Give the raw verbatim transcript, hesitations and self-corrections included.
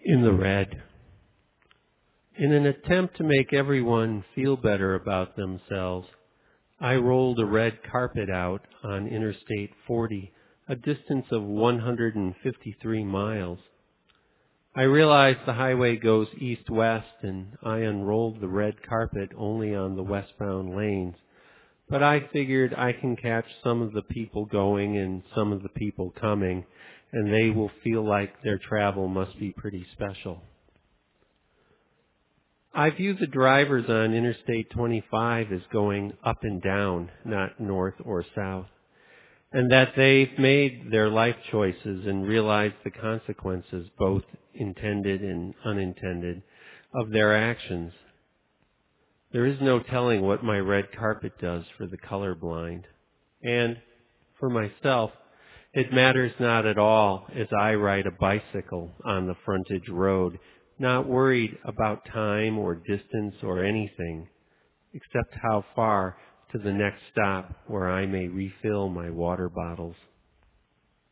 in the red. In an attempt to make everyone feel better about themselves, I rolled a red carpet out on Interstate forty, a distance of one hundred fifty-three miles. I realized the highway goes east-west, and I unrolled the red carpet only on the westbound lanes. But I figured I can catch some of the people going and some of the people coming, and they will feel like their travel must be pretty special. I view the drivers on Interstate twenty-five as going up and down, not north or south, and that they've made their life choices and realized the consequences, both intended and unintended, of their actions. There is no telling what my red carpet does for the colorblind. And for myself, it matters not at all as I ride a bicycle on the frontage road, not worried about time or distance or anything, except how far to the next stop where I may refill my water bottles.